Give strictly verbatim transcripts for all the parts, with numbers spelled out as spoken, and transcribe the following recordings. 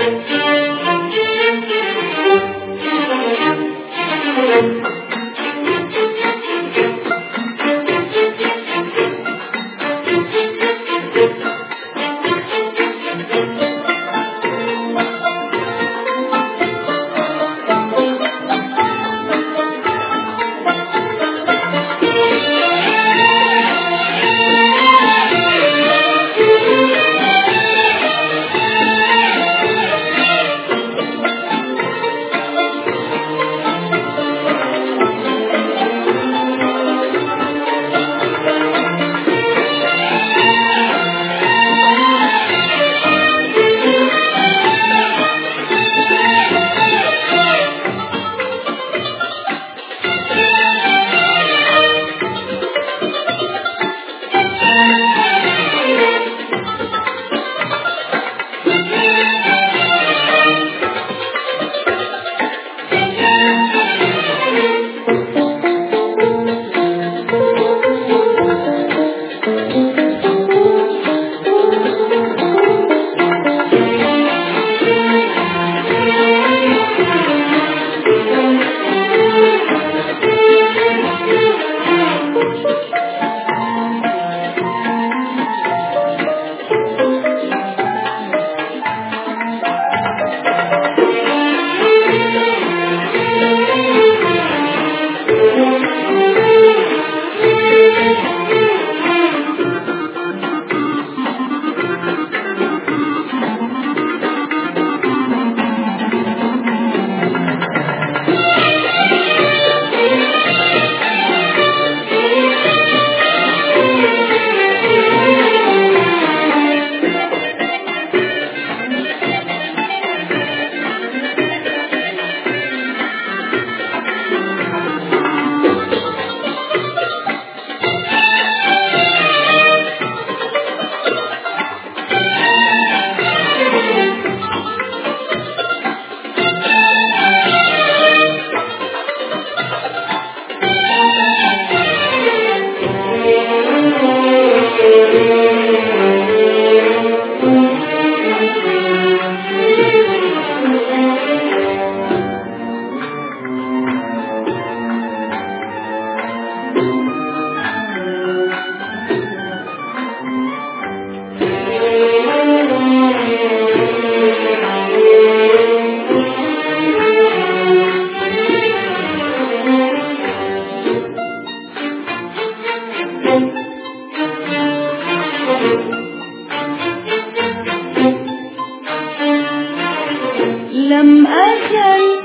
لم أزل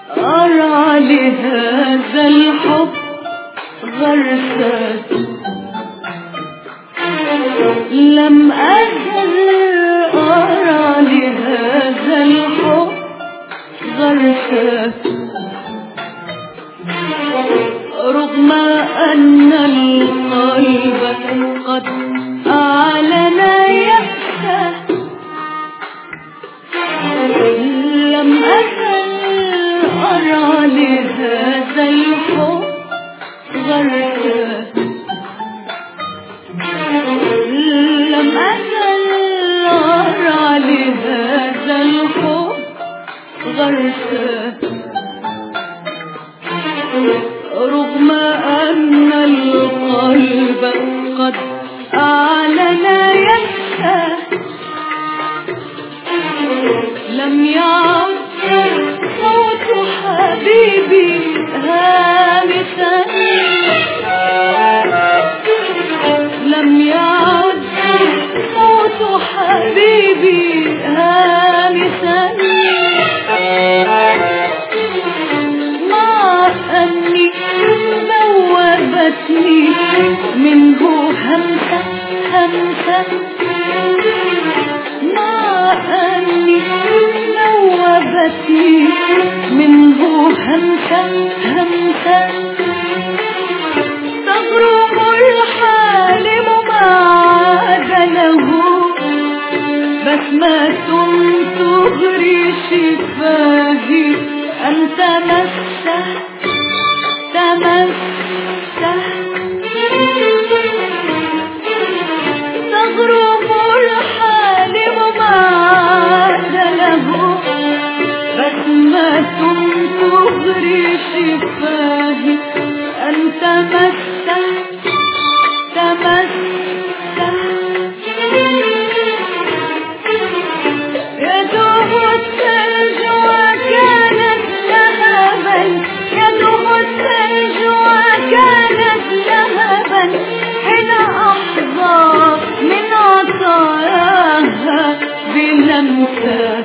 أرى لهذا الحب غرسات، لم أزل أرى لهذا الحب غرسات، رغم أن القلب قد أعلن يأسه. لم أزل أرى لهذا الحب غرسات، لم أزل أرى لهذا الحب غرسات، رغم أن القلب قد أعلن يأسه. لم يعد صوت حبيبي هامسا، لم يعد صوت حبيبي هامسا، مع أني ذوبتني منه همسة همسة، مع أني ذوبتني منه همسة همسة. تغرم الحالم ما عاد له بسمة تغري شفاهي أن تمسه تمسه. تغرم الحالم ما عاد له شفاهي أنت مسه تمسه يدوب الثلج وكانت لهبا يدوب الثلج وكانت لهبا حين أحظى من عطاياها بلمسة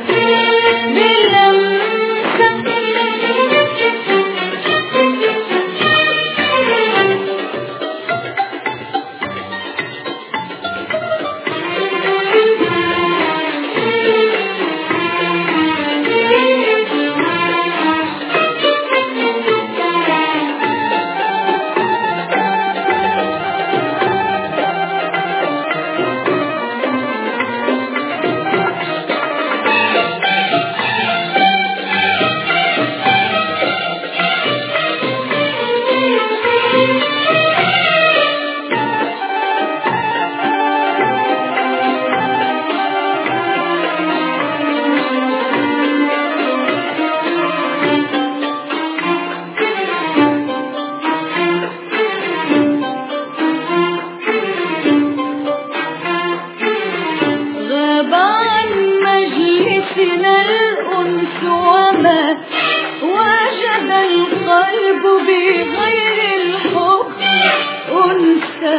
الأنس وما وجد القلب بغير الحب أنسى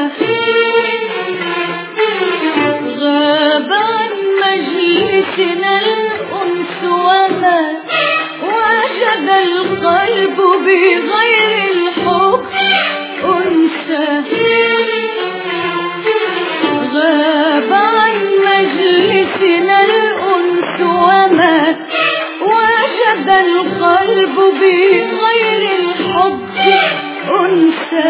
غاب عن مجلسنا الأنس وما وجد القلب بغير الحب أنسى غاب عن مجلسنا الأنس وما وجد القلب بغير الحب أنسى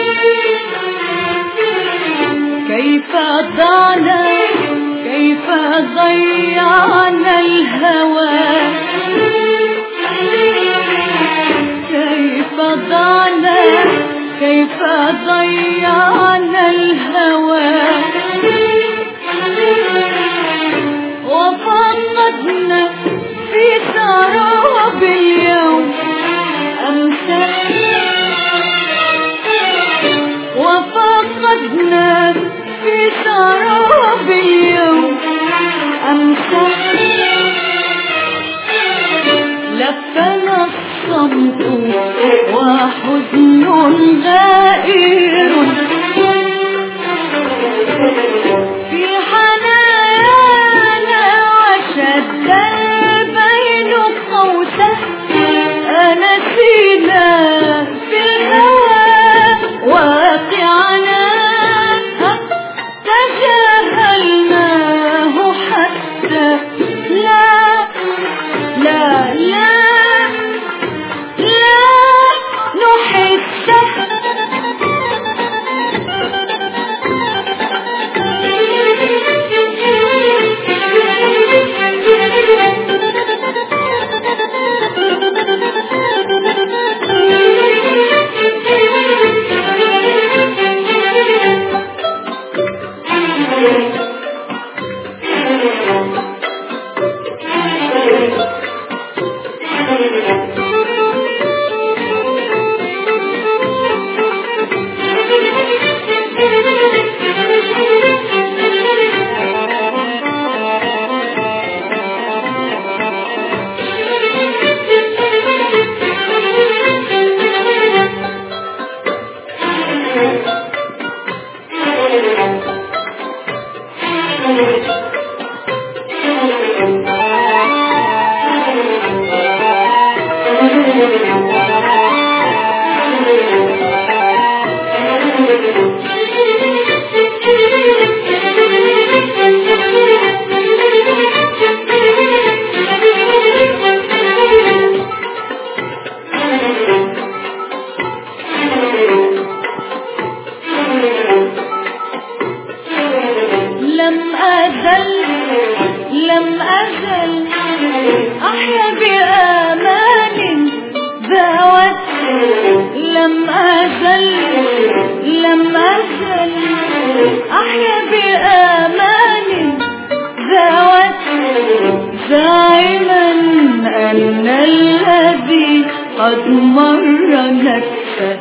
كيف ضعنا كيف ضيعنا الهوى كيف ضعنا كيف ضيعنا الهوى وفقدنا في سراب اليوم أمسى وفقدنا في سراب اليوم أمسى لفنا الصمت وحزن غائر في حنايانا وشد البين قوسه أنسينا في الهوى واقعنا تجاهلناه حتى لا لا لا لا نحسه لم أزل لم أزل أحيا بآمان ذوت لم أزل لم أزل أحيا بآمان ذوت زعما أن الذي قد مر نكسة.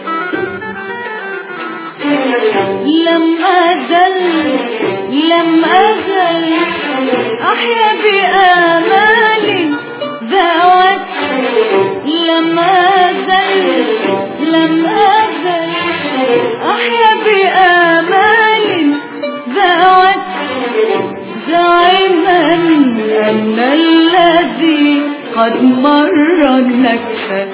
لم أزل لم أزل أحيا بآمال ذوت. لم أزل لم أزل أحيا بآمال ذوت، زعما أن الذي قد مر النكسة،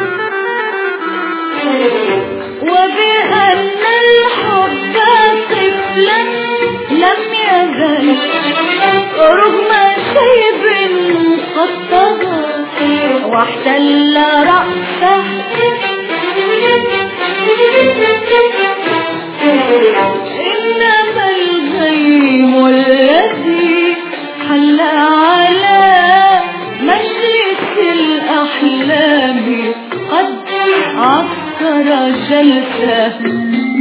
وبأن الحب طفلا لم يزل رغم شيب قد طغى واحتل رأسه. إنما الغيم الذي حل على مجلس الأحلام قد عطر جلسه.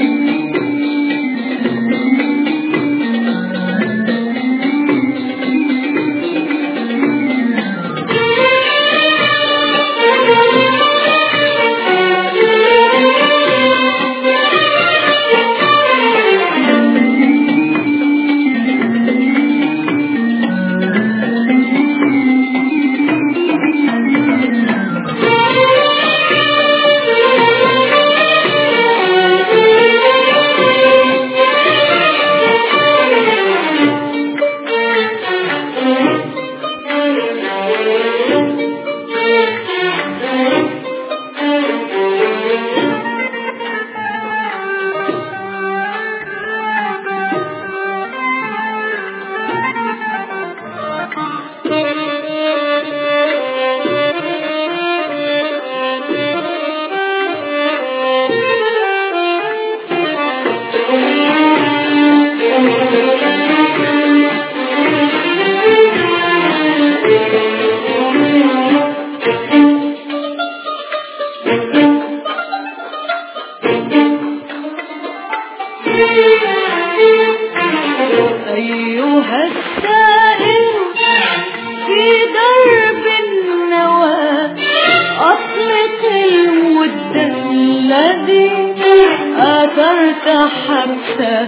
أيها السائل في درب النوى أطلق الود الذي آثرت حبسه.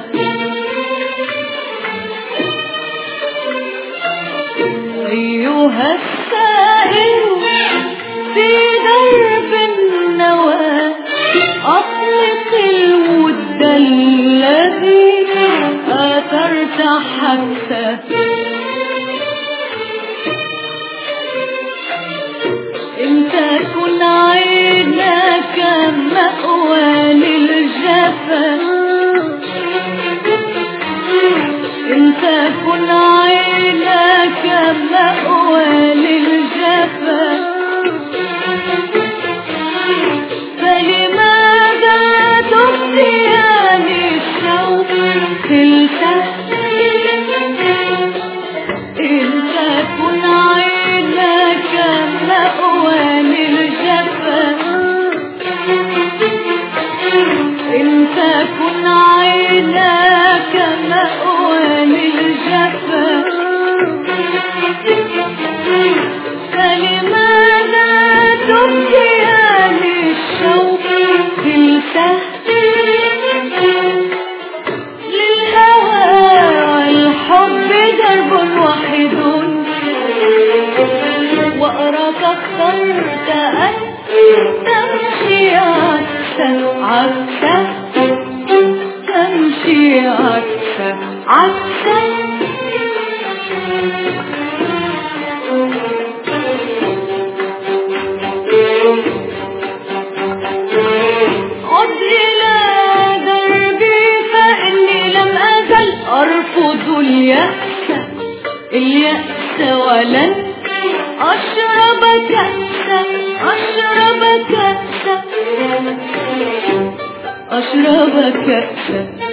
أيها السائل في درب النوى أطلق الود الذي آثرت حبسه. إن تكن عيناك مأوى للجفا، إن تكن عيناك مأوى للجفا، فلماذا تبديان الشوق تلتهي؟ إن تكن عيناك مأوى للجفا، إن تكن عيناك مأوى للجفا، فلماذا تبديان الشوق تلتهي؟ للهوى والحب درب واحد، وأراك اخترت أن تمشي عكسه عكسه تمشي عكسه عكسه. عد إلى دربي فإني لم أزل أرفض اليأس اليأس ولن أشرب كأسا أشرب كأسا أشرب كأسا.